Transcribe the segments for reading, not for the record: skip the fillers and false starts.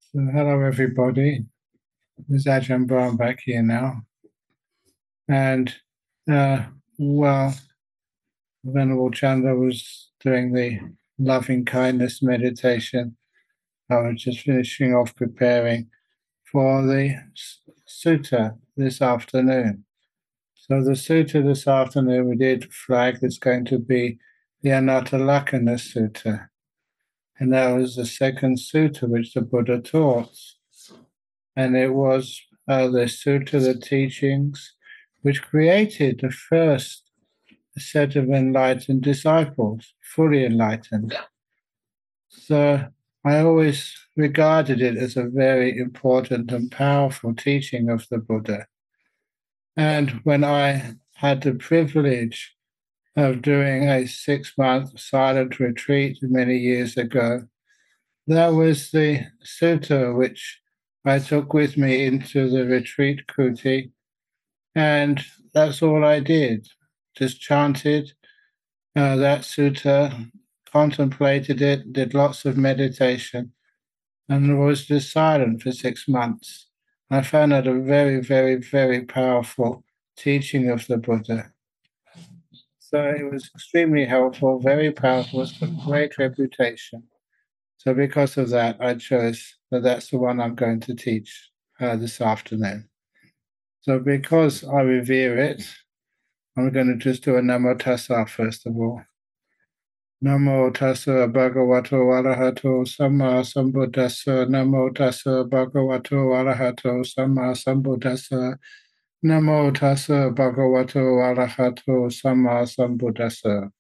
So hello, everybody. This is Ajahn Brahm back here now. And, uh, well, Venerable Chanda was doing the loving kindness meditation. I was just finishing off preparing for the sutta this afternoon. So the sutta this afternoon we did flag is going to be the Anatta Sutta. And that was the second sutta which the Buddha taught. And it was the sutta, the teachings, which created the first set of enlightened disciples, fully enlightened. So I always regarded it as a very important and powerful teaching of the Buddha. And when I had the privilege of doing a 6-month silent retreat many years ago, that was the sutta which I took with me into the retreat kuti, and that's all I did. Just chanted that sutta, contemplated it, did lots of meditation, and was just silent for 6 months. I found that a very, very, very powerful teaching of the Buddha. So it was extremely helpful, very powerful, it's got great reputation. So because of that, I chose that that's the one I'm going to teach this afternoon. So because I revere it, I'm going to just do a Namo Tassa first of all. Namo Tassa Bhagavato Arahato Samma Sambuddhassa. Namo Tassa Bhagavato Arahato Samma Sambuddhassa. Namo Tassa Bhagavato Arahato Samma Sambuddhassa.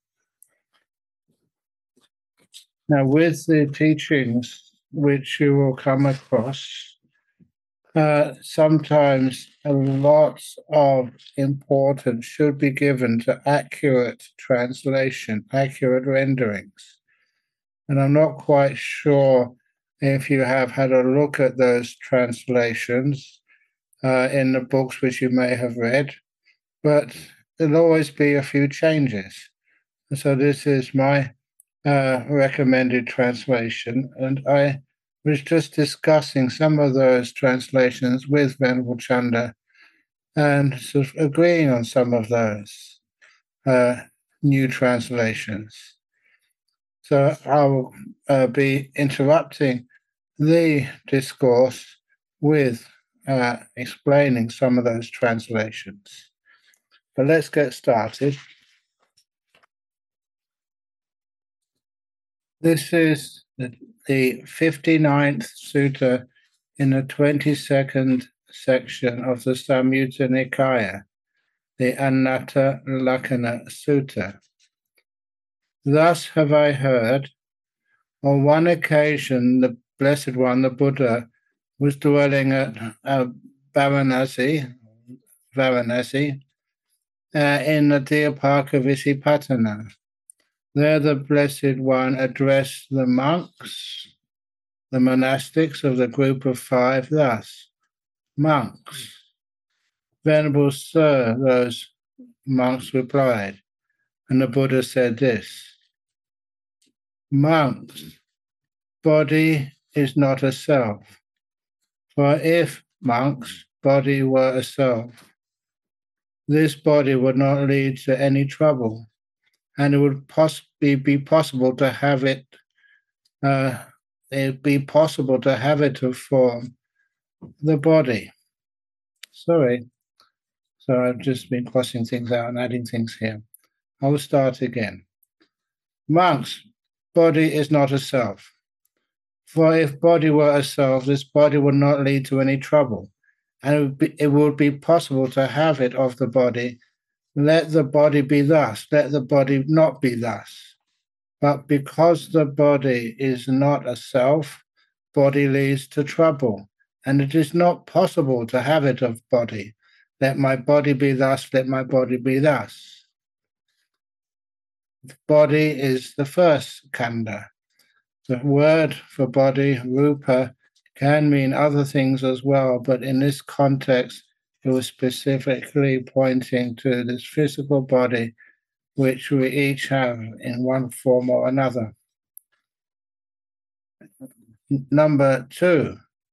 Now, with the teachings which you will come across, sometimes a lot of importance should be given to accurate translation, accurate renderings. And I'm not quite sure if you have had a look at those translations in the books which you may have read, but there'll always be a few changes. And so this is my recommended translation, and I was just discussing some of those translations with Venerable Chanda and sort of agreeing on some of those new translations. So I'll be interrupting the discourse with explaining some of those translations. But let's get started. This is the 59th sutta in the 22nd section of the Samyutta Nikaya, the Anatta Lakkhana Sutta. Thus have I heard, on one occasion the Blessed One, the Buddha, was dwelling at Varanasi, in the deer park of Isipatana. There the Blessed One addressed the monks, the monastics of the group of 5 thus: Monks, Venerable Sir, those monks replied, and the Buddha said this: Monks, body is not a self. For if, monks, body were a self, this body would not lead to any trouble, and it would possibly be possible to have it. It'd be possible to have it to form the body. Sorry. So I've just been crossing things out and adding things here. I will start again. Monks, body is not a self. For if body were a self, this body would not lead to any trouble, and it would be possible to have it of the body. Let the body be thus, let the body not be thus. But because the body is not a self, body leads to trouble, and it is not possible to have it of body. Let my body be thus, let my body be thus. Body is the first khandha. The word for body, rupa, can mean other things as well, but in this context, it was specifically pointing to this physical body, which we each have in one form or another. Number 2,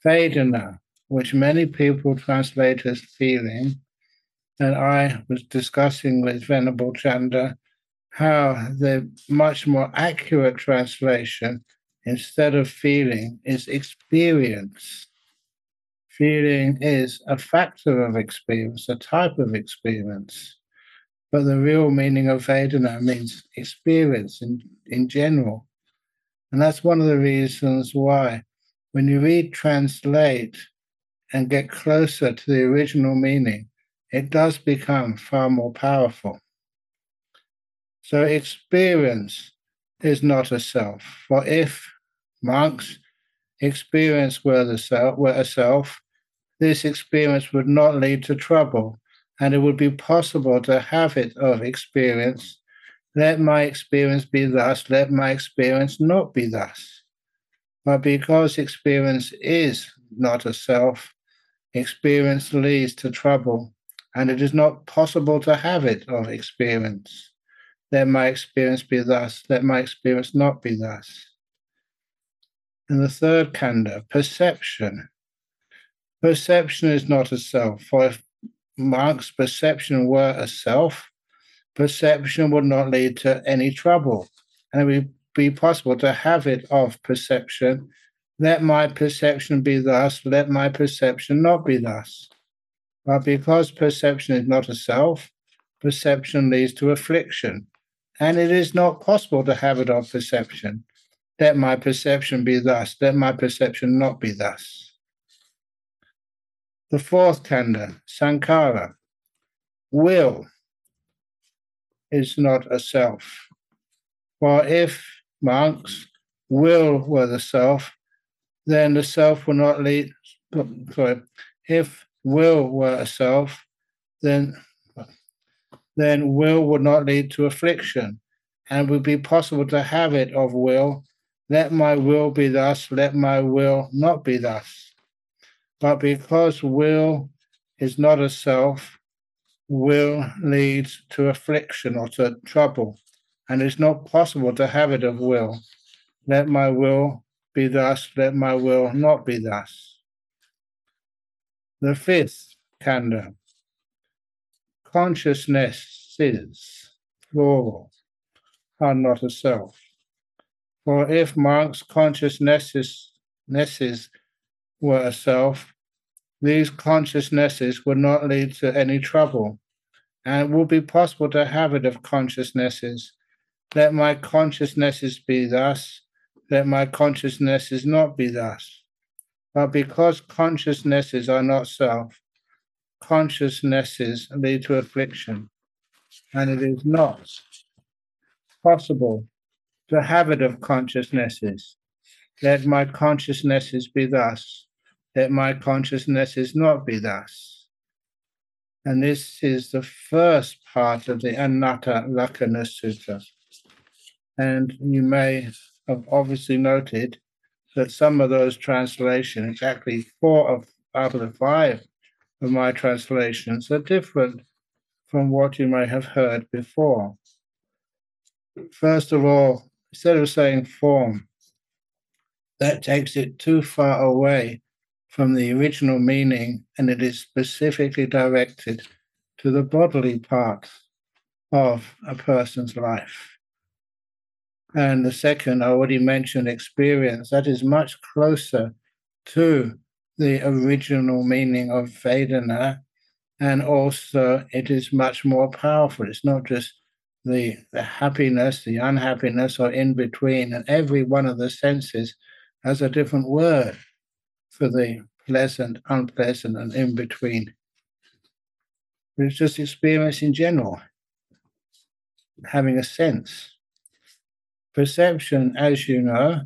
Vedana, which many people translate as feeling, and I was discussing with Venerable Chanda how the much more accurate translation, instead of feeling, is experience. Feeling is a factor of experience, a type of experience. But the real meaning of Vedana means experience in general. And that's one of the reasons why when you read Translate and get closer to the original meaning, it does become far more powerful. So experience is not a self. For if monks experience were a self, this experience would not lead to trouble, and it would be possible to have it of experience. Let my experience be thus, let my experience not be thus. But because experience is not a self, experience leads to trouble, and it is not possible to have it of experience. Let my experience be thus, let my experience not be thus. And the third kanda, perception. Perception is not a self, for if Marx's perception were a self, perception would not lead to any trouble, and it would be possible to have it of perception. Let my perception be thus, let my perception not be thus. But because perception is not a self, perception leads to affliction, and it is not possible to have it of perception. Let my perception be thus, let my perception not be thus. The fourth kanda, sankhara. Will is not a self. For if monks' will were the self, then the self will not lead. Sorry, if will were a self, then will would not lead to affliction, and would be possible to have it of will. Let my will be thus, let my will not be thus. But because will is not a self, will leads to affliction or to trouble, and it's not possible to have it of will. Let my will be thus, let my will not be thus. The fifth kanda, consciousnesses, plural, are not a self. For if monks' consciousnesses were a self, these consciousnesses would not lead to any trouble, and it would be possible to have it of consciousnesses. Let my consciousnesses be thus, let my consciousnesses not be thus. But because consciousnesses are not self, consciousnesses lead to affliction, and it is not possible to have it of consciousnesses. Let my consciousnesses be thus, let my consciousnesses not be thus. And this is the first part of the Anatta Lakkhana Sutta. And you may have obviously noted that some of those translations, exactly 4 out of the 5 of my translations, are different from what you may have heard before. First of all, instead of saying form, that takes it too far away from the original meaning, and it is specifically directed to the bodily part of a person's life. And the second, I already mentioned experience, that is much closer to the original meaning of Vedana, and also it is much more powerful. It's not just the happiness, the unhappiness, or in between, and every one of the senses has a different word for the pleasant, unpleasant, and in between. It's just experience in general, having a sense. Perception, as you know,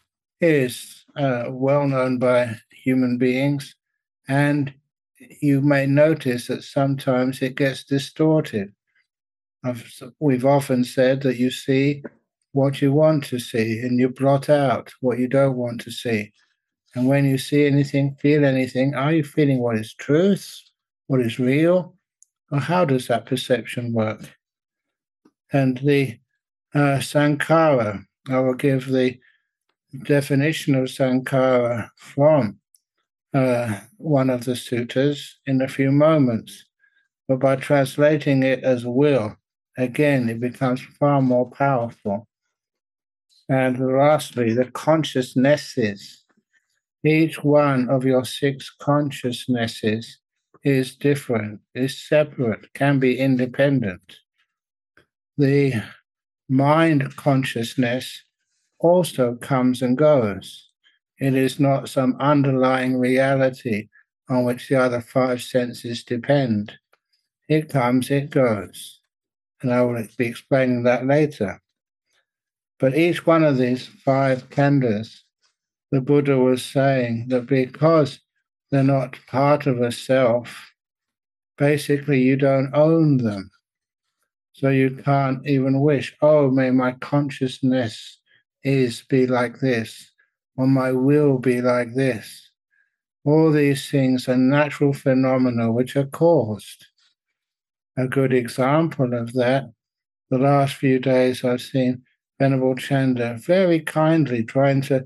is well known by human beings, and you may notice that sometimes it gets distorted. We've often said that you see what you want to see, and you blot out what you don't want to see. And when you see anything, feel anything, are you feeling what is truth, what is real, or how does that perception work? And the sankhara, I will give the definition of sankhara from one of the suttas in a few moments. But by translating it as will, again, it becomes far more powerful. And lastly, the consciousnesses. Each one of your six consciousnesses is different, is separate, can be independent. The mind consciousness also comes and goes. It is not some underlying reality on which the other five senses depend. It comes, it goes. And I will be explaining that later. But each one of these five khandhas, the Buddha was saying that because they're not part of a self, basically you don't own them. So you can't even wish, oh, may my consciousness be like this, or my will be like this. All these things are natural phenomena which are caused. A good example of that, the last few days I've seen Venerable Chanda very kindly trying to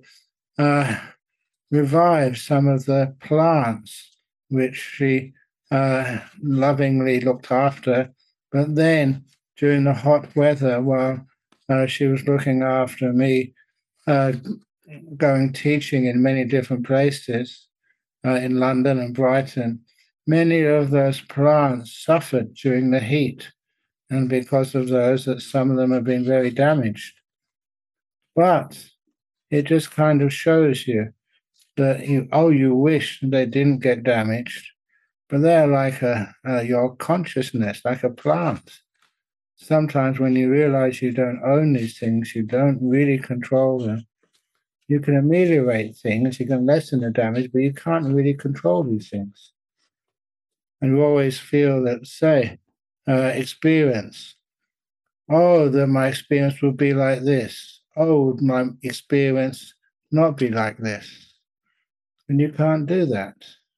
revive some of the plants which she lovingly looked after. But then during the hot weather, while she was looking after me, going teaching in many different places in London and Brighton, many of those plants suffered during the heat. And because of those, that some of them have been very damaged. But it just kind of shows you that you wish they didn't get damaged, but they're like your consciousness, like a plant. Sometimes when you realize you don't own these things, you don't really control them. You can ameliorate things, you can lessen the damage, but you can't really control these things. And we always feel that, say, experience. Oh, that my experience would be like this. Oh, would my experience not be like this? And you can't do that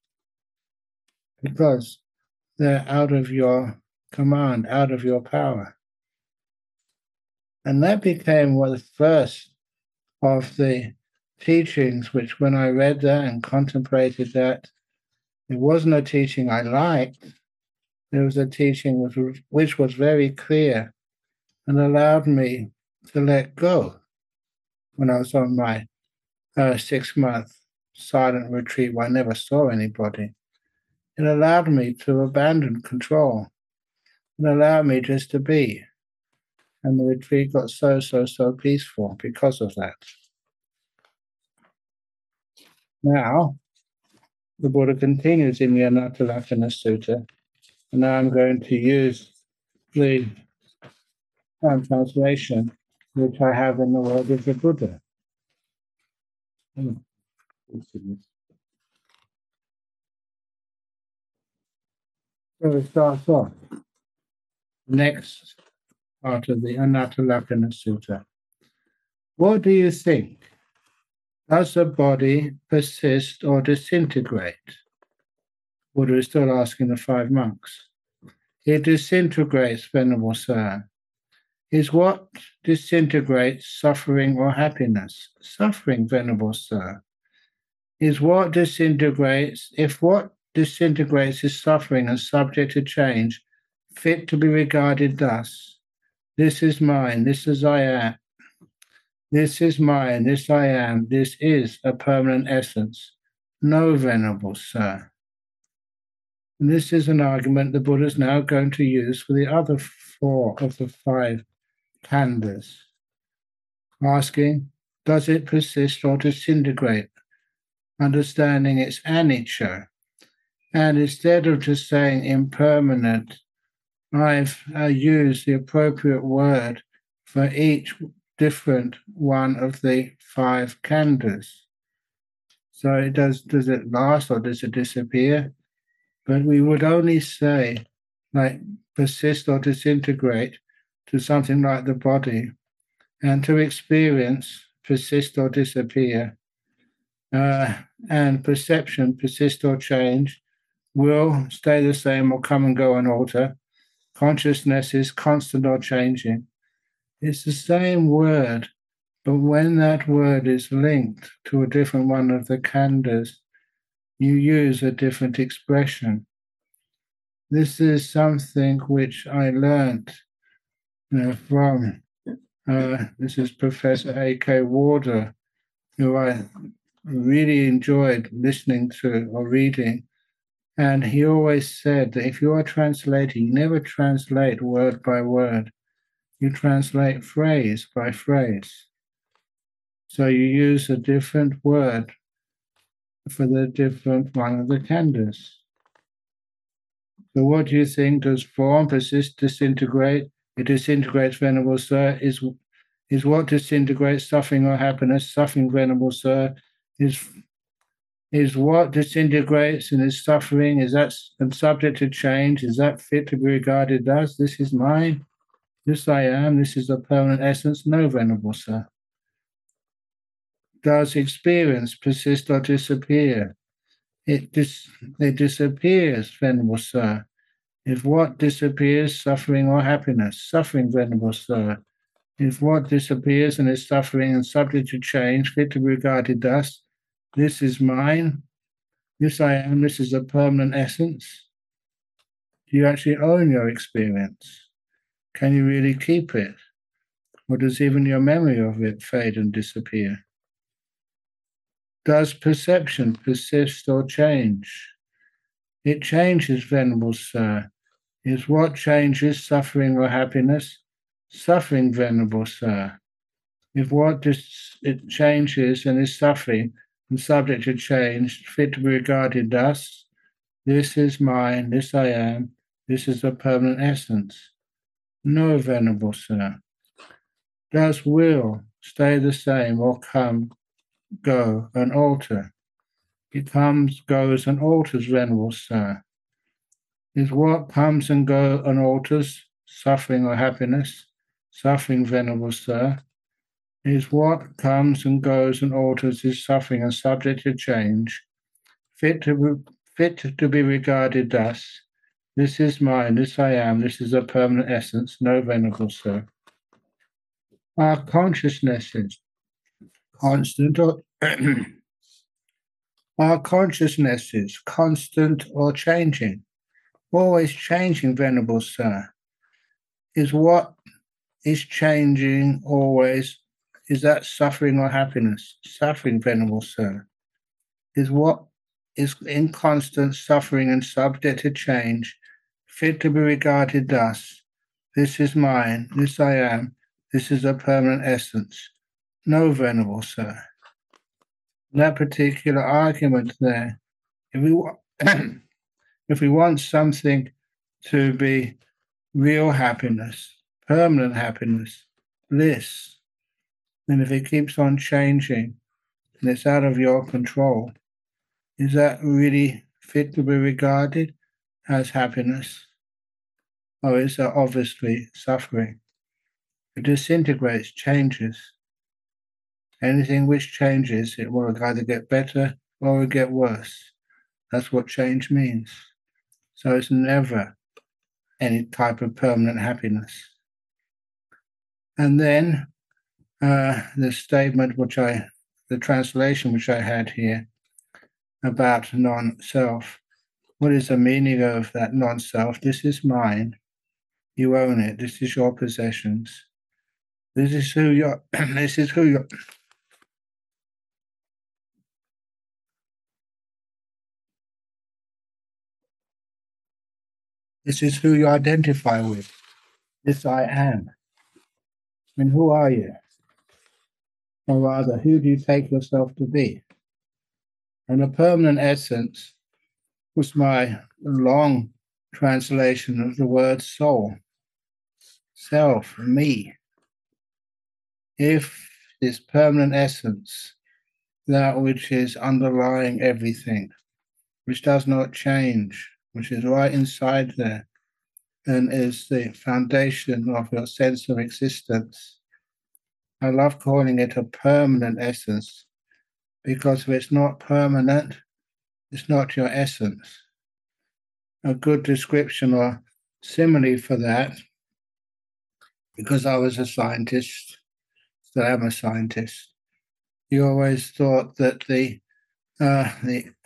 because they're out of your command, out of your power. And that became one of the first of the teachings, which when I read that and contemplated that, it wasn't a teaching I liked. It was a teaching which was very clear and allowed me to let go when I was on my 6-month silent retreat where I never saw anybody. It allowed me to abandon control. It allowed me just to be. And the retreat got so peaceful because of that. Now, the Buddha continues in the Anattalakkhana Sutta, and now I'm going to use the translation which I have in the word of the Buddha. So it starts off. Next part of the Anattalakkhana Sutta. What do you think? Does the body persist or disintegrate? Buddha is still asking the 5 monks. It disintegrates, Venerable Sir. Is what disintegrates suffering or happiness? Suffering, Venerable Sir. Is what disintegrates, if what disintegrates is suffering and subject to change, fit to be regarded thus? This is mine, this is I am. This is mine, this I am, this is a permanent essence. No, Venerable Sir. And this is an argument the Buddha is now going to use for the other 4 of the 5 khandhas, asking, does it persist or disintegrate? Understanding its anicca. And instead of just saying impermanent, I've used the appropriate word for each different one of the 5 khandhas. So it does it last or does it disappear? But we would only say, like, persist or disintegrate to something like the body, and to experience, persist or disappear, and perception, persist or change, will stay the same or come and go and alter. Consciousness is constant or changing. It's the same word, but when that word is linked to a different one of the khandhas, you use a different expression. This is something which I learnt from, this is Professor A.K. Warder, who I really enjoyed listening to or reading. And he always said that if you are translating, you never translate word by word. You translate phrase by phrase. So you use a different word for the different one of the khandhas. So what do you think? Does form persist, disintegrate? It disintegrates, Venerable Sir. Is what disintegrates suffering or happiness? Suffering, Venerable Sir. Is what disintegrates and is suffering? Is that subject to change? Is that fit to be regarded as? This is mine. This I am. This is a permanent essence. No, Venerable Sir. Does experience persist or disappear? It disappears, Venerable Sir. If what disappears, suffering or happiness? Suffering, Venerable Sir. If what disappears and is suffering and subject to change, fit to be regarded thus, this is mine, this I am, this is a permanent essence. Do you actually own your experience? Can you really keep it? Or does even your memory of it fade and disappear? Does perception persist or change? It changes, Venerable Sir. Is what changes suffering or happiness? Suffering, Venerable Sir. If what it changes and is suffering and subject to change, fit to be regarded thus, this is mine, this I am, this is a permanent essence. No, Venerable Sir. Does will stay the same or come, go, and alter? It comes, goes, and alters, Venerable Sir. Is what comes and goes and alters suffering or happiness? Suffering, Venerable Sir. Is what comes and goes and alters is suffering and subject to change, fit to be regarded thus. This is mine, this I am, this is a permanent essence, no, Venerable Sir. Our consciousnesses, constant or our consciousnesses, constant or changing, always changing, Venerable Sir. Is what is changing always, is that suffering or happiness? Suffering, Venerable Sir. Is what is in constant suffering and subject to change, fit to be regarded thus. This is mine, this I am, this is a permanent essence. No, Venerable Sir. That particular argument there, if we want something to be real happiness, permanent happiness, bliss, then if it keeps on changing and it's out of your control, is that really fit to be regarded as happiness? Or is that obviously suffering? It disintegrates, changes. Anything which changes, it will either get better or will get worse. That's what change means. So it's never any type of permanent happiness. And then the statement the translation which I had here about non-self. What is the meaning of that non-self? This is mine. You own it. This is your possessions. This is who you're. This is who you're. This is who you identify with. This I am. And who are you? Or rather, who do you take yourself to be? And a permanent essence was my long translation of the word soul, self, me. If this permanent essence, that which is underlying everything, which does not change, which is right inside there, and is the foundation of your sense of existence. I love calling it a permanent essence, because if it's not permanent, it's not your essence. A good description or simile for that, because I was a scientist, still am a scientist, you always thought that the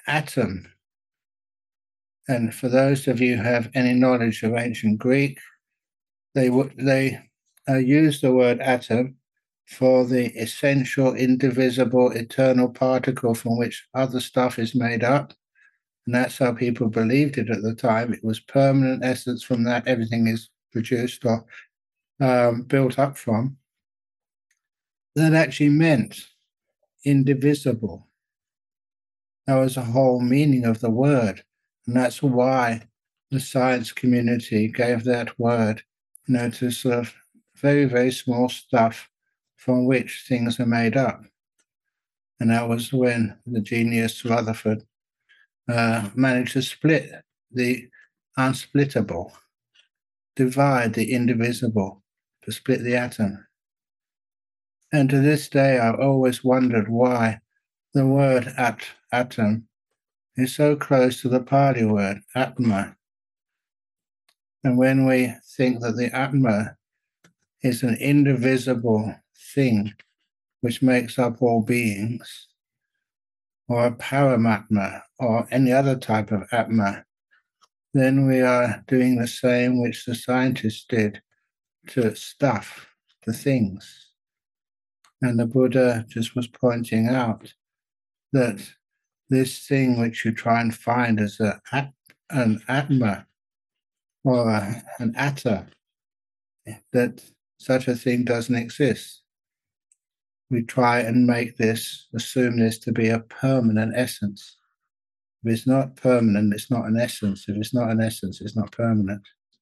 atom. And for those of you who have any knowledge of ancient Greek, they use the word atom for the essential, indivisible, eternal particle from which other stuff is made up. And that's how people believed it at the time. It was permanent essence. From that, everything is produced or built up from. That actually meant indivisible. That was the whole meaning of the word. And that's why the science community gave that word, to sort of very, very small stuff from which things are made up. And that was when the genius Rutherford managed to split the unsplittable, divide the indivisible, to split the atom. And to this day, I've always wondered why the word atom is so close to the Pali word atma. And when we think that the atma is an indivisible thing which makes up all beings, or a paramatma, or any other type of atma, then we are doing the same which the scientists did to stuff, to things. And the Buddha just was pointing out that this thing which you try and find as an atma or an atta, that such a thing doesn't exist. We try and assume this to be a permanent essence. If it's not permanent, it's not an essence. If it's not an essence, it's not permanent.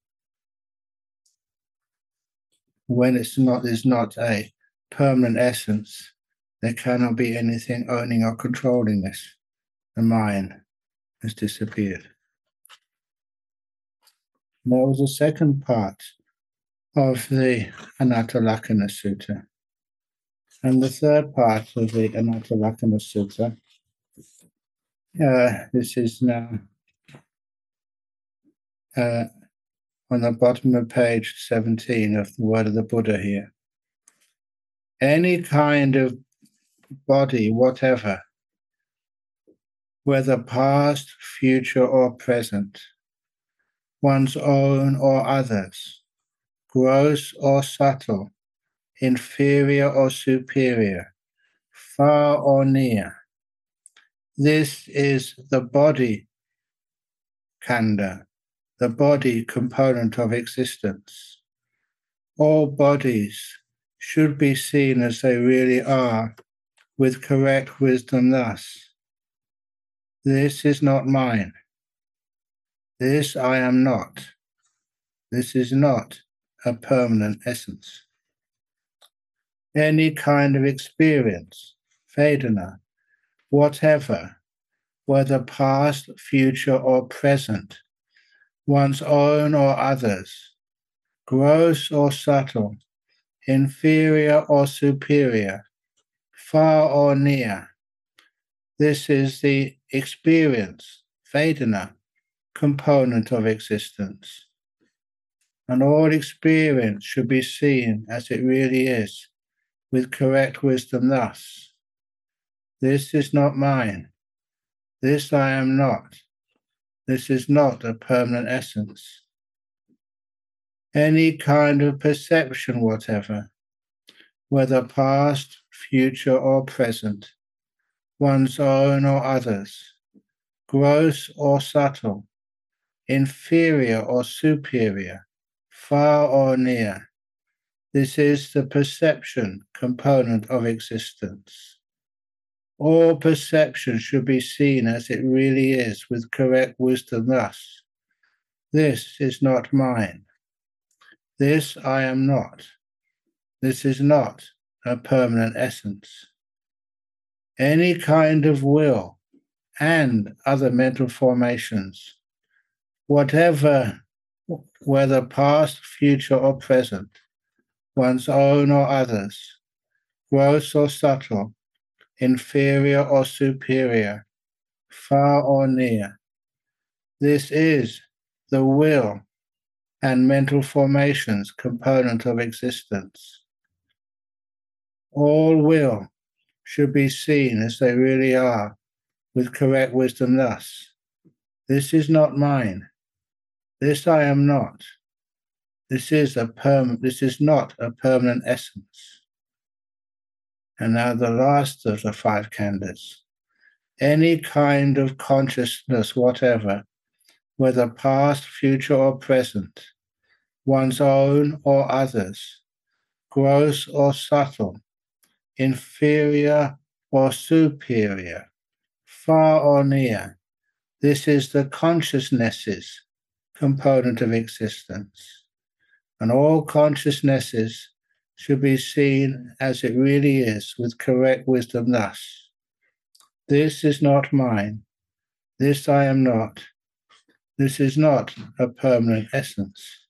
When it's not a permanent essence, there cannot be anything owning or controlling this. The mind has disappeared. And that was the second part of the Anattalakkhana Sutta. And the third part of the Anattalakkhana Sutta, this is now on the bottom of page 17 of the Word of the Buddha here. Any kind of body, whatever, whether past, future, or present, one's own or others, gross or subtle, inferior or superior, far or near. This is the body khandha, the body component of existence. All bodies should be seen as they really are, with correct wisdom thus. This is not mine. This I am not. This is not a permanent essence. Any kind of experience, Vedana, whatever, whether past, future, or present, one's own or others, gross or subtle, inferior or superior, far or near. This is the experience, Vedana, component of existence. And all experience should be seen as it really is, with correct wisdom thus. This is not mine. This I am not. This is not a permanent essence. Any kind of perception whatever, whether past, future, or present, one's own or others, gross or subtle, inferior or superior, far or near. This is the perception component of existence. All perception should be seen as it really is, with correct wisdom thus. This is not mine. This I am not. This is not a permanent essence. Any kind of will and other mental formations, whatever, whether past, future, or present, one's own or others, gross or subtle, inferior or superior, far or near. This is the will and mental formations component of existence. All will should be seen as they really are, with correct wisdom thus: this is not mine. This I am not. This is not a permanent essence. And now the last of the five khandhas. Any kind of consciousness whatever, whether past, future, or present, one's own or others, gross or subtle, inferior or superior, far or near, this is the consciousness's component of existence. And all consciousnesses should be seen as it really is with correct wisdom thus: this is not mine. This I am not. This is not a permanent essence.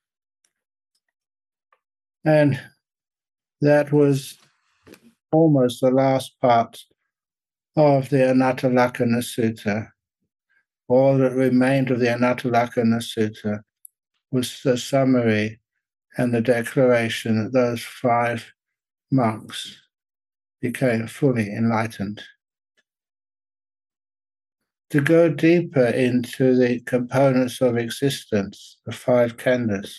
And that was almost the last part of the Anattalakkhana Sutta. All that remained of the Anattalakkhana Sutta was the summary and the declaration that those five monks became fully enlightened. To go deeper into the components of existence, the five khandhas,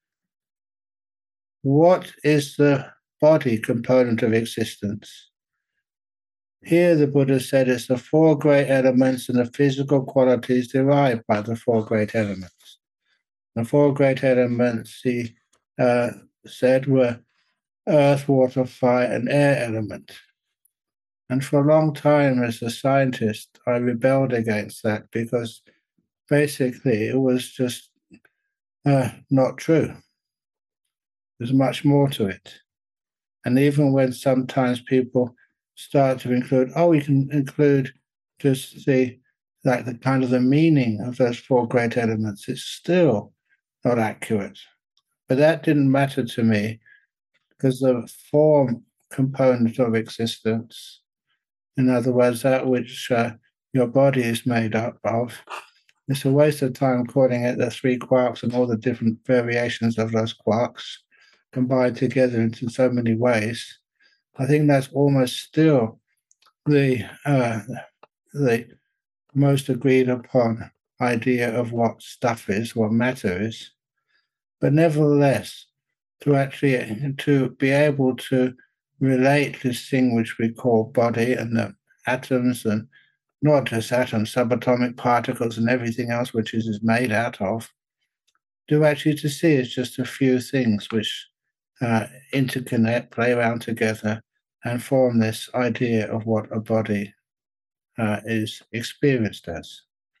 what is the body component of existence? Here the Buddha said it's the four great elements and the physical qualities derived by the four great elements. The four great elements, he said, were earth, water, fire, and air element. And for a long time as a scientist, I rebelled against that because basically it was just not true. There's much more to it. And even when sometimes people start to include, we can include just the kind of the meaning of those four great elements, it's still not accurate. But that didn't matter to me because the form component of existence, in other words, that which your body is made up of, it's a waste of time calling it the three quarks and all the different variations of those quarks combined together into so many ways. I think that's almost still the most agreed upon idea of what stuff is, what matter is. But nevertheless, to be able to relate this thing which we call body and the atoms, and not just atoms, subatomic particles and everything else which it is made out of, to see it's just a few things which interconnect, play around together, and form this idea of what a body is experienced as.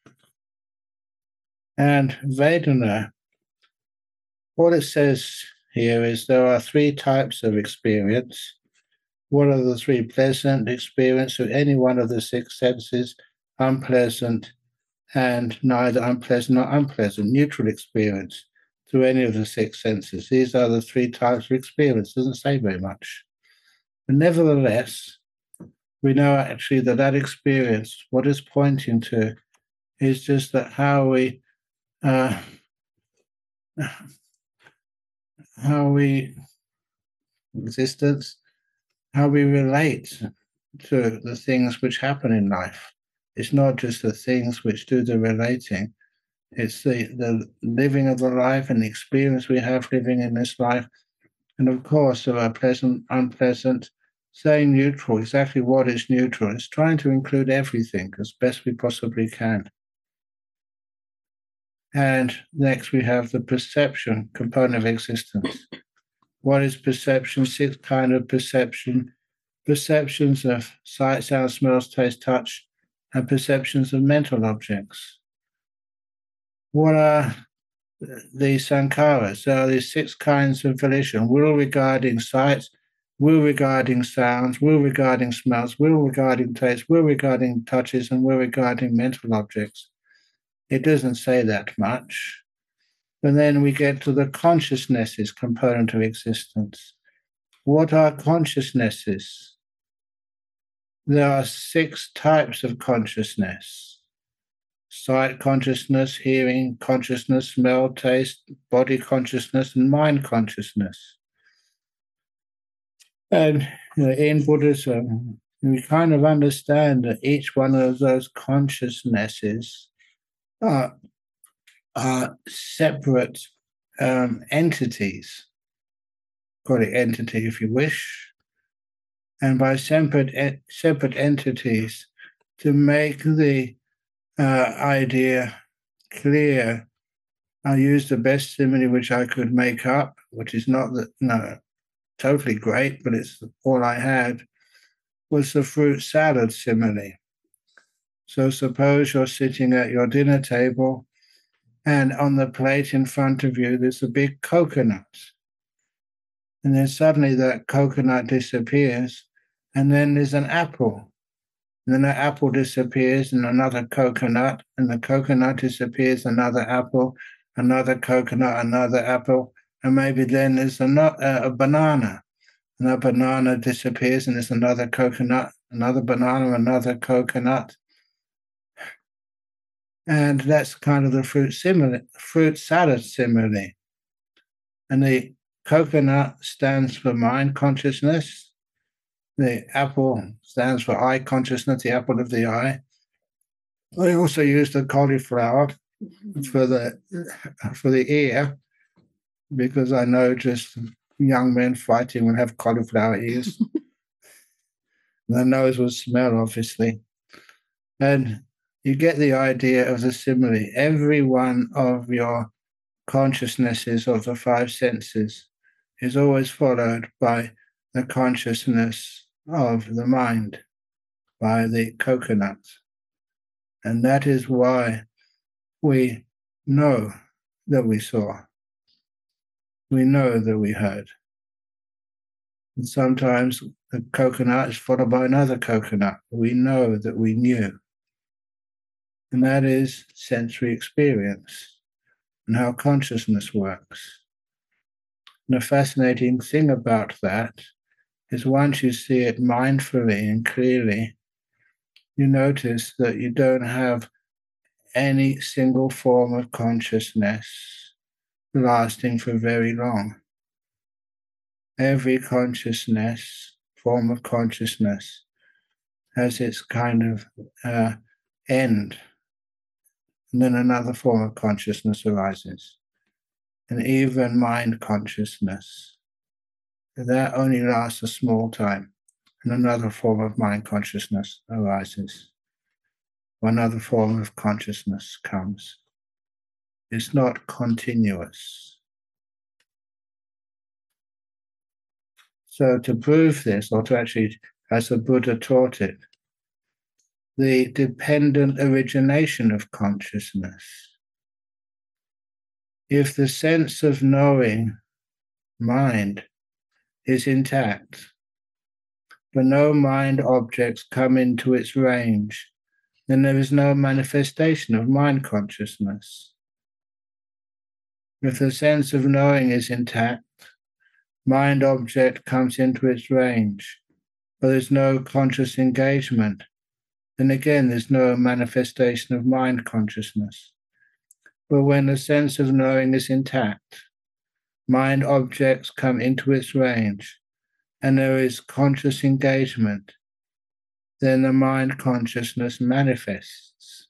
And Vedana, what it says here is there are three types of experience. What are the three? Pleasant experience of any one of the six senses, unpleasant, and neither unpleasant nor unpleasant, neutral experience through any of the six senses. These are the three types of experience. It doesn't say very much. But nevertheless, we know actually that experience, what it's pointing to, is just that how we existence, how we relate to the things which happen in life. It's not just the things which do the relating, it's the living of the life and the experience we have living in this life. And of course, there are pleasant, unpleasant, saying neutral. Exactly what is neutral? It's trying to include everything as best we possibly can. And next we have the perception component of existence. What is perception? Six kinds of perception. Perceptions of sight, sound, smells, taste, touch, and perceptions of mental objects. What are the sankharas? There are these six kinds of volition: will regarding sight, will regarding sounds, will regarding smells, will regarding taste, will regarding touches, and will regarding mental objects. It doesn't say that much. And then we get to the consciousnesses component of existence. What are consciousnesses? There are six types of consciousness: sight consciousness, hearing consciousness, smell, taste, body consciousness, and mind consciousness. And in Buddhism, And we kind of understand that each one of those consciousnesses are, are separate entities, call it entity if you wish, and by separate entities, to make the idea clear, I used the best simile which I could make up, which is not that totally great, but it's all I had, was the fruit salad simile. So suppose you're sitting at your dinner table, and on the plate in front of you, there's a big coconut. And then suddenly that coconut disappears, and then there's an apple. And then the apple disappears, and another coconut, and the coconut disappears, another apple, another coconut, another apple, and maybe then there's a banana. And a banana disappears, and there's another coconut, another banana, another coconut. And that's kind of the fruit salad simile. And the coconut stands for mind consciousness. The apple stands for eye consciousness, the apple of the eye. I also use the cauliflower for the ear, because I know just young men fighting will have cauliflower ears. The nose will smell, obviously. And you get the idea of the simile. Every one of your consciousnesses of the five senses is always followed by the consciousness of the mind, by the coconut. And that is why we know that we saw. We know that we heard. And sometimes the coconut is followed by another coconut. We know that we knew. And that is sensory experience and how consciousness works. And the fascinating thing about that is once you see it mindfully and clearly, you notice that you don't have any single form of consciousness lasting for very long. Every form of consciousness, has its kind of end, and then another form of consciousness arises. And even mind consciousness, that only lasts a small time, and another form of mind consciousness arises. Another form of consciousness comes. It's not continuous. So to prove this, or to actually, as the Buddha taught it, the dependent origination of consciousness. If the sense of knowing, mind, is intact, but no mind objects come into its range, then there is no manifestation of mind consciousness. If the sense of knowing is intact, mind object comes into its range, but there's no conscious engagement, then again there's no manifestation of mind consciousness. But when the sense of knowing is intact, mind objects come into its range, and there is conscious engagement, then the mind consciousness manifests.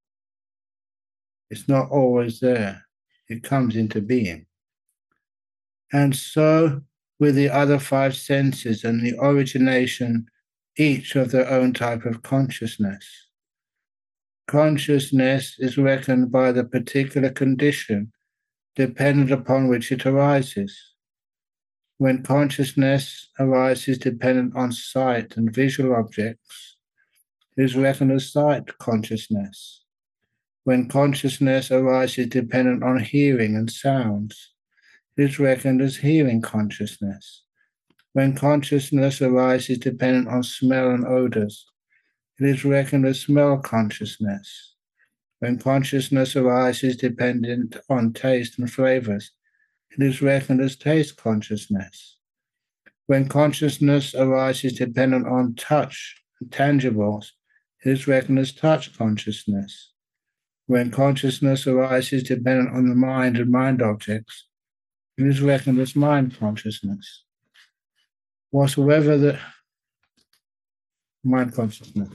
It's not always there. It comes into being. And so with the other five senses and the origination, each of their own type of consciousness. Consciousness is reckoned by the particular condition dependent upon which it arises. When consciousness arises dependent on sight and visual objects, it is reckoned as sight consciousness. When consciousness arises dependent on hearing and sounds, it is reckoned as hearing consciousness. When consciousness arises dependent on smell and odors, it is reckoned as smell consciousness. When consciousness arises dependent on taste and flavors, it is reckoned as taste consciousness. When consciousness arises dependent on touch and tangibles, it is reckoned as touch consciousness. When consciousness arises dependent on the mind and mind objects, it is reckoned as mind consciousness. Whatsoever mind consciousness.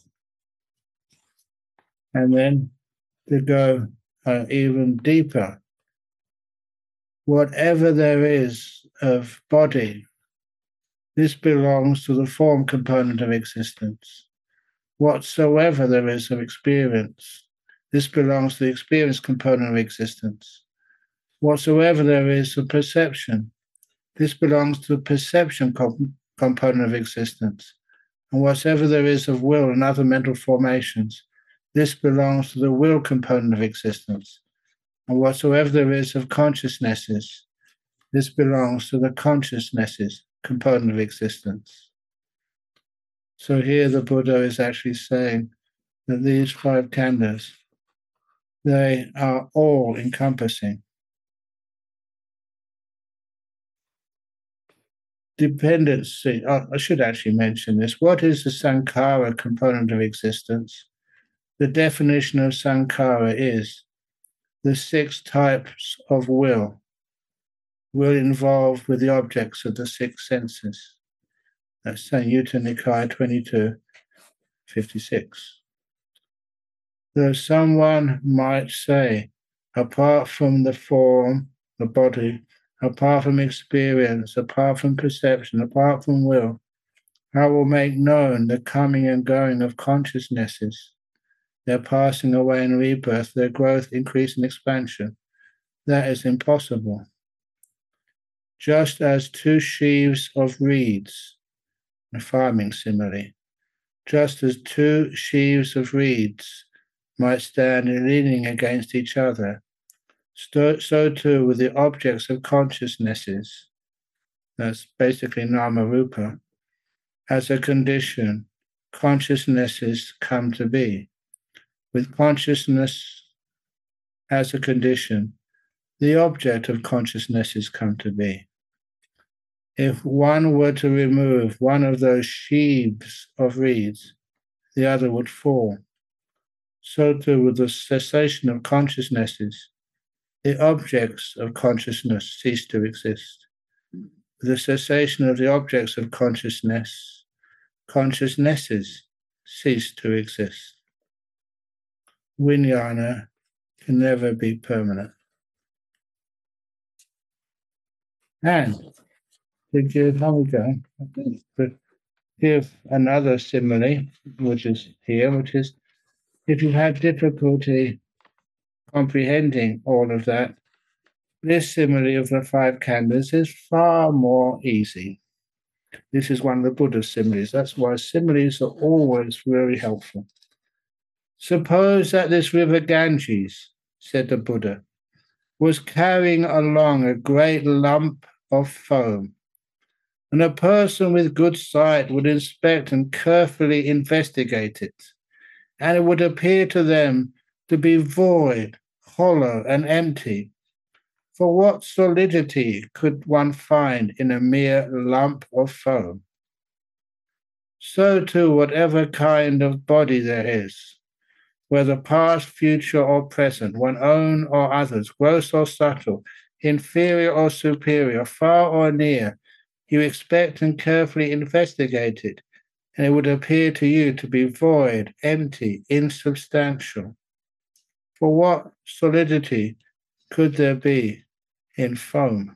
And then to go even deeper, whatever there is of body, this belongs to the form component of existence. Whatsoever there is of experience, this belongs to the experience component of existence. Whatsoever there is of perception, this belongs to the perception component of existence. And whatever there is of will and other mental formations, this belongs to the will component of existence. And whatsoever there is of consciousnesses, this belongs to the consciousnesses component of existence. So here the Buddha is actually saying that these five khandhas, they are all encompassing. Dependency, I should actually mention this. What is the sankhara component of existence? The definition of sankhara is the 6 types of will involved with the objects of the 6 senses. That's Samyutta Nikaya 2256. Though someone might say, apart from the form, the body, apart from experience, apart from perception, apart from will, I will make known the coming and going of consciousnesses, their passing away and rebirth, their growth, increase, and expansion. That is impossible. Just as 2 sheaves of reeds, a farming simile, just as 2 sheaves of reeds might stand leaning against each other, so too with the objects of consciousnesses, that's basically nama rupa, as a condition, consciousnesses come to be. With consciousness as a condition, the object of consciousnesses come to be. If one were to remove one of those sheaves of reeds, the other would fall. So too with the cessation of consciousnesses, the objects of consciousness cease to exist. With the cessation of the objects of consciousness, consciousnesses cease to exist. Vijnana can never be permanent. And to give, how we go? To give another simile, which is here, which is if you have difficulty comprehending all of that, this simile of the 5 khandhas is far more easy. This is one of the Buddha's similes. That's why similes are always very helpful. Suppose that this river Ganges, said the Buddha, was carrying along a great lump of foam, and a person with good sight would inspect and carefully investigate it, and it would appear to them to be void, hollow, and empty. For what solidity could one find in a mere lump of foam? So too, whatever kind of body there is, whether past, future, or present, one's own or others, gross or subtle, inferior or superior, far or near, you expect and carefully investigate it, and it would appear to you to be void, empty, insubstantial. For what solidity could there be in foam?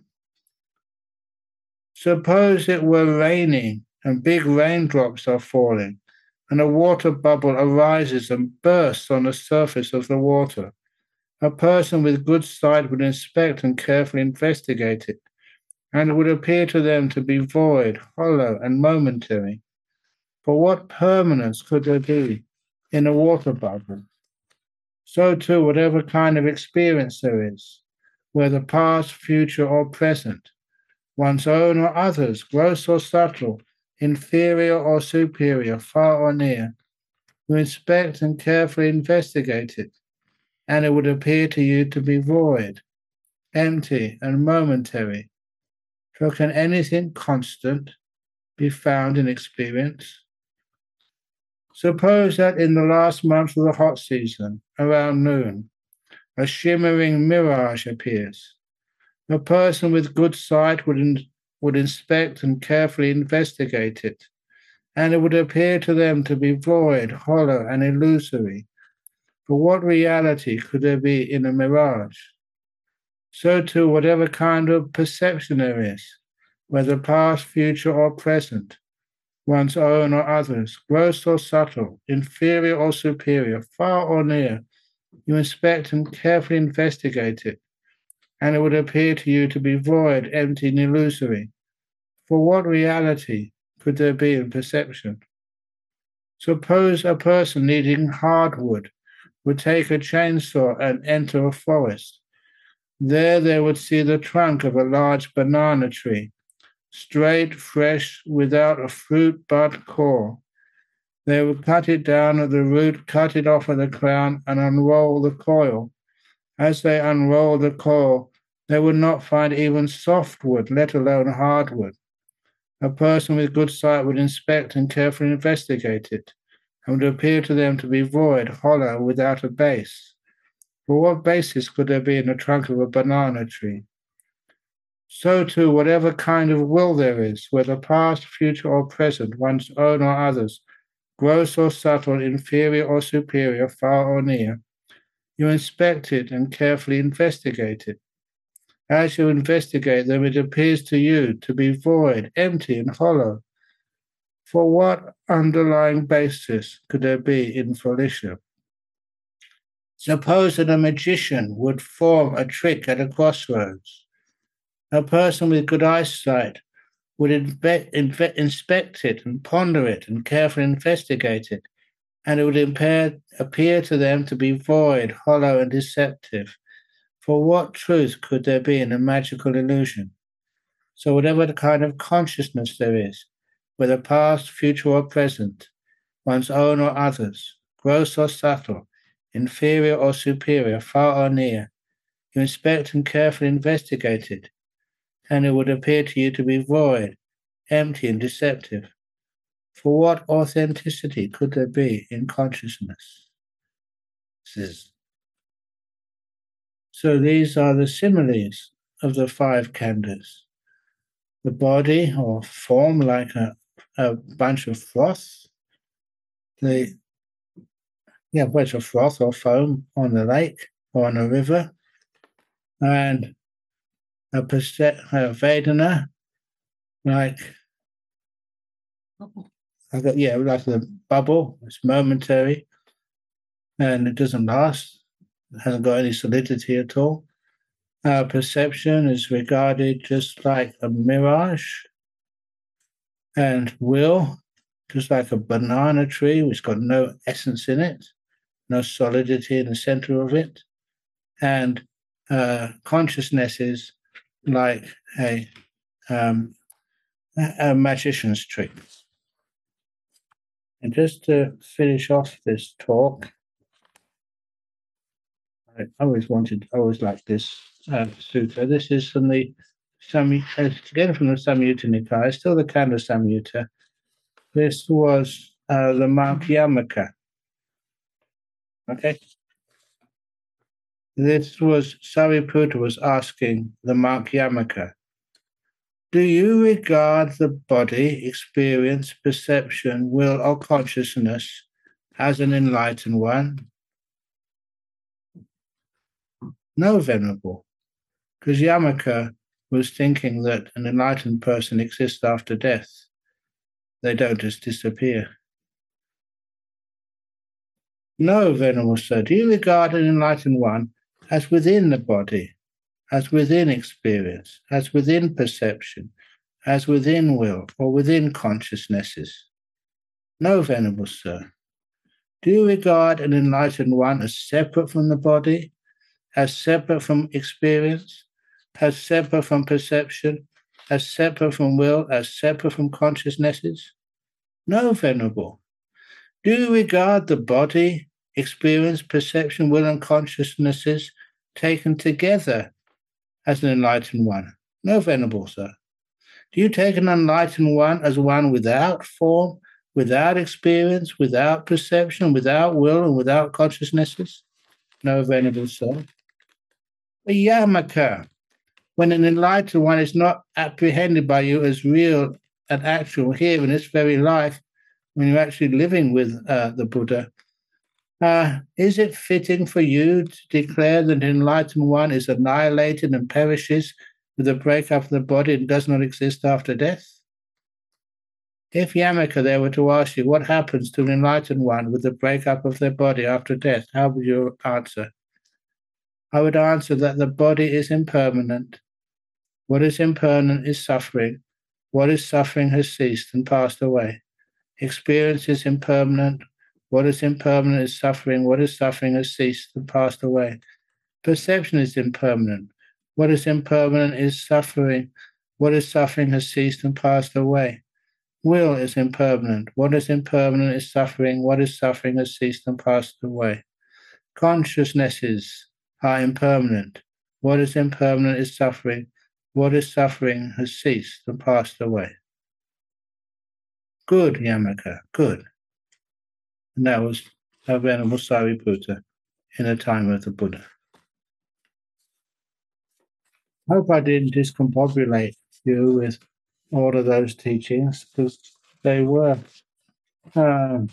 Suppose it were raining and big raindrops are falling, and a water bubble arises and bursts on the surface of the water. A person with good sight would inspect and carefully investigate it, and it would appear to them to be void, hollow, and momentary. For what permanence could there be in a water bubble? So too, whatever kind of experience there is, whether past, future, or present, one's own or others, gross or subtle, inferior or superior, far or near, you inspect and carefully investigate it, and it would appear to you to be void, empty, and momentary. For can anything constant be found in experience? Suppose that in the last month of the hot season, around noon, a shimmering mirage appears. A person with good sight would inspect and carefully investigate it, and it would appear to them to be void, hollow, and illusory. For what reality could there be in a mirage? So too, whatever kind of perception there is, whether past, future, or present, one's own or others, gross or subtle, inferior or superior, far or near, you inspect and carefully investigate it, and it would appear to you to be void, empty, and illusory. For what reality could there be in perception? Suppose a person needing hardwood would take a chainsaw and enter a forest. There they would see the trunk of a large banana tree, straight, fresh, without a fruit bud core. They would cut it down at the root, cut it off at the crown, and unroll the coil. As they unrolled the coil, they would not find even softwood, let alone hardwood. A person with good sight would inspect and carefully investigate it, and would appear to them to be void, hollow, without a base. For what basis could there be in the trunk of a banana tree? So too, whatever kind of will there is, whether past, future, or present, one's own or others, gross or subtle, inferior or superior, far or near, you inspect it and carefully investigate it. As you investigate them, it appears to you to be void, empty, and hollow. For what underlying basis could there be in volition? Suppose that a magician would form a trick at a crossroads. A person with good eyesight would inspect it and ponder it and carefully investigate it, and it would appear to them to be void, hollow, and deceptive. For what truth could there be in a magical illusion? So whatever the kind of consciousness there is, whether past, future, or present, one's own or others, gross or subtle, inferior or superior, far or near, you inspect and carefully investigate it, and it would appear to you to be void, empty, and deceptive. For what authenticity could there be in consciousness? So these are the similes of the five khandhas. The body or form like a bunch of froth, a bunch of froth or foam on the lake or on a river, and a Vedana like like the bubble. It's momentary and it doesn't last. It hasn't got any solidity at all. Perception is regarded just like a mirage, and will, just like a banana tree, which got no essence in it, no solidity in the center of it, and consciousness is like a magician's trick. And just to finish off this talk, I always liked this sutta. This is from the again from the Samyutta Nikaya, still the Khandha Samyutta. This was the Madhyamaka. Okay. This was Sariputta was asking the Madhyamaka, do you regard the body, experience, perception, will, or consciousness as an enlightened one? No, Venerable, because Yamaka was thinking that an enlightened person exists after death. They don't just disappear. No, Venerable Sir, do you regard an enlightened one as within the body, as within experience, as within perception, as within will, or within consciousnesses? No, Venerable Sir. Do you regard an enlightened one as separate from the body, as separate from experience, as separate from perception, as separate from will, as separate from consciousnesses? No, Venerable. Do you regard the body, experience, perception, will, and consciousnesses taken together as an enlightened one? No, Venerable Sir. Do you take an enlightened one as one without form, without experience, without perception, without will, and without consciousnesses? No, Venerable Sir. A Yamaka, when an enlightened one is not apprehended by you as real and actual here in this very life, when you're actually living with the Buddha, is it fitting for you to declare that the enlightened one is annihilated and perishes with the breakup of the body and does not exist after death? If Yamaka there were to ask you what happens to an enlightened one with the breakup of their body after death, how would you answer? I would answer that the body is impermanent. What is impermanent is suffering. What is suffering has ceased and passed away. Experience is impermanent. What is impermanent is suffering. What is suffering has ceased and passed away. Perception is impermanent. What is impermanent is suffering. What is suffering has ceased and passed away. Will is impermanent. What is impermanent is suffering. What is suffering has ceased and passed away. Consciousnesses are impermanent. What is impermanent is suffering. What is suffering has ceased and passed away. Good, Yamaka, good. And that was our Venerable Sariputta in the time of the Buddha. I hope I didn't discombobulate you with all of those teachings, because they were kind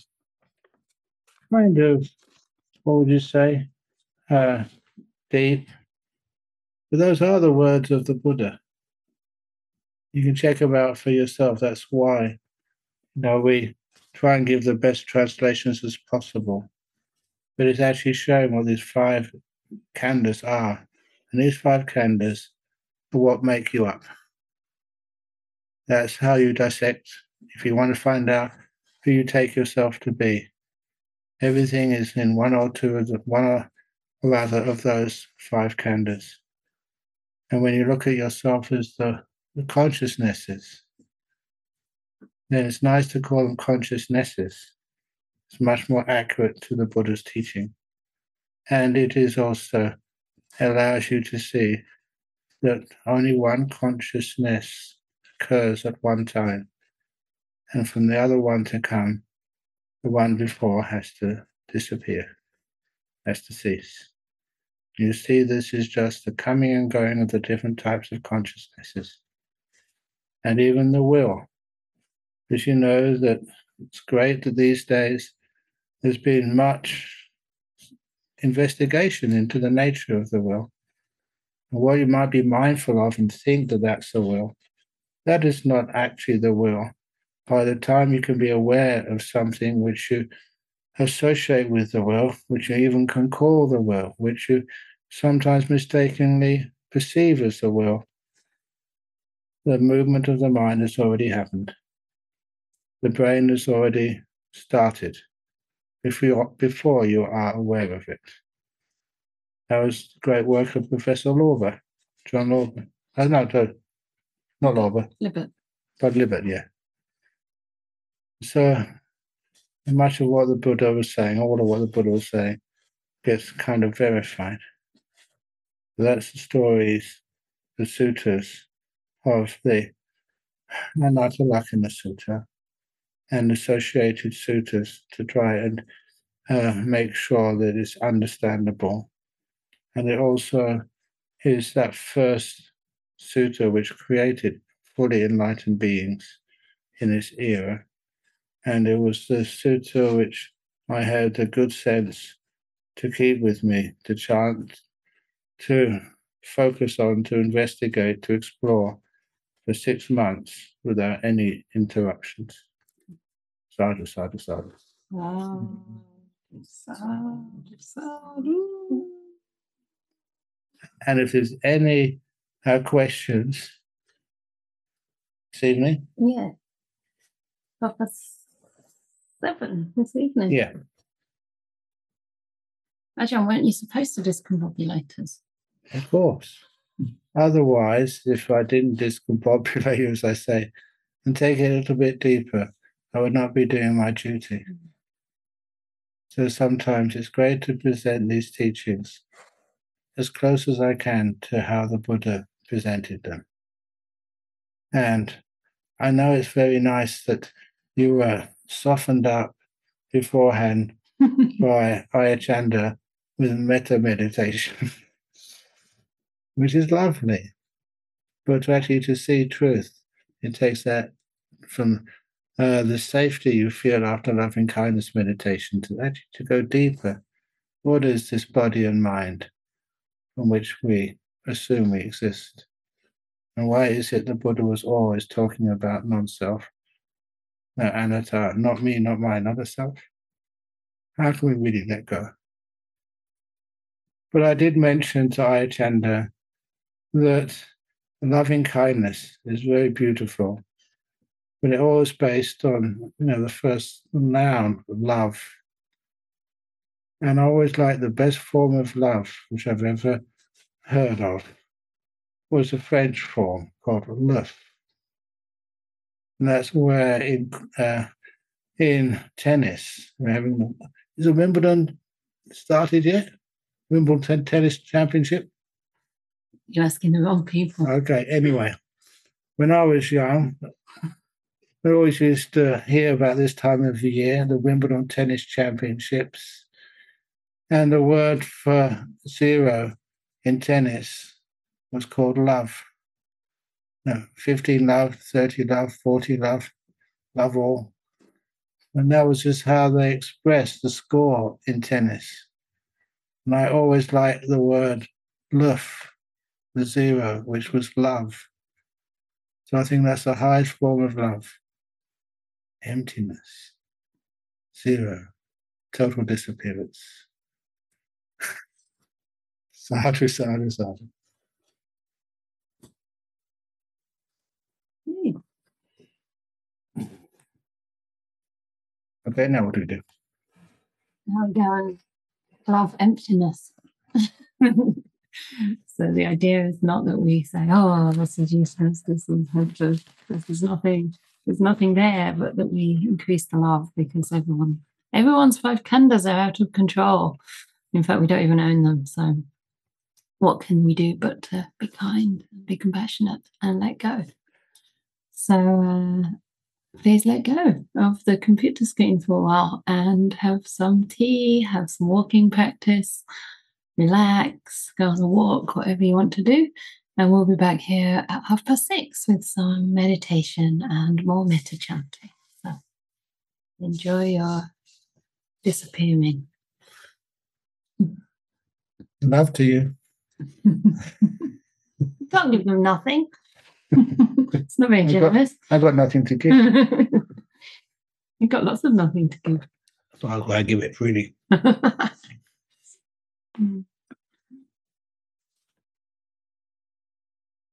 of, what would you say, deep. But those are the words of the Buddha. You can check them out for yourself. That's why, we try and give the best translations as possible. But it's actually showing what these 5 khandhas are. And these 5 khandhas are what make you up. That's how you dissect. If you want to find out who you take yourself to be, everything is in one or other of those 5 khandhas. And when you look at yourself as the consciousnesses, then it's nice to call them consciousnesses. It's much more accurate to the Buddha's teaching. And it is also allows you to see that only one consciousness occurs at one time. And from the other one to come, the one before has to disappear, has to cease. You see, this is just the coming and going of the different types of consciousnesses. And even the will. Because you know that it's great that these days there's been much investigation into the nature of the will. And what you might be mindful of and think that that's the will, that is not actually the will. By the time you can be aware of something which you associate with the will, which you even can call the will, which you sometimes mistakenly perceive as the will, the movement of the mind has already happened. The brain has already started before you are aware of it. That was the great work of Professor Lorber, John Lorber. No, not Lorber. Libet. But Libet, yeah. So much of what the Buddha was saying, all of what the Buddha was saying, gets kind of verified. That's the stories, the sutras of the Anatalakkhana Sutta and associated sutras to try and make sure that it's understandable. And it also is that first sutta which created fully enlightened beings in its era. And it was the sutta which I had the good sense to keep with me, to chant, to focus on, to investigate, to explore for 6 months without any interruptions. Sadhu, sadhu, sadhu. Sadhu, sadhu. And if there's any questions this evening? Yeah. 7 this evening. Yeah. Ajahn, weren't you supposed to discombobulate us? Of course. Otherwise, if I didn't discombobulate you, as I say, and take it a little bit deeper, I would not be doing my duty. So sometimes it's great to present these teachings as close as I can to how the Buddha presented them. And I know it's very nice that you were softened up beforehand by Ayachanda with metta meditation, which is lovely. But actually to see truth, it takes that from the safety you feel after loving kindness meditation to actually to go deeper. What is this body and mind from which we assume we exist? And why is it the Buddha was always talking about non-self, anatta, not me, not mine, other self? How can we really let go? But I did mention to Ayachanda that loving kindness is very beautiful, but it always based on, the first noun, love. And I always like the best form of love which I've ever heard of was a French form called le. And that's where in tennis, we're having is the Wimbledon started yet? Wimbledon Tennis Championship? You're asking the wrong people. Okay, anyway, when I was young, we always used to hear about this time of the year, the Wimbledon Tennis Championships. And the word for 0 in tennis was called love. 15 love, 30 love, 40 love, love all. And that was just how they expressed the score in tennis. And I always liked the word luf, the 0, which was love. So I think that's the highest form of love. Emptiness. 0. Total disappearance. Sadhu, sadhu, sadhu. Okay, now what do we do? Now we go and love emptiness. So the idea is not that we say, oh, this is useless, this is hopeless, this is nothing, there's nothing there, but that we increase the love because everyone's 5 khandhas are out of control. In fact, we don't even own them. So what can we do but to be kind, be compassionate, and let go? So please let go of the computer screen for a while and have some tea, have some walking practice, relax, go on a walk, whatever you want to do. And we'll be back here at 6:30 with some meditation and more metta chanting. So enjoy your disappearing. Love to you. Don't give them nothing. It's not very generous. I've got nothing to give. You've got lots of nothing to give. So I'll give it freely.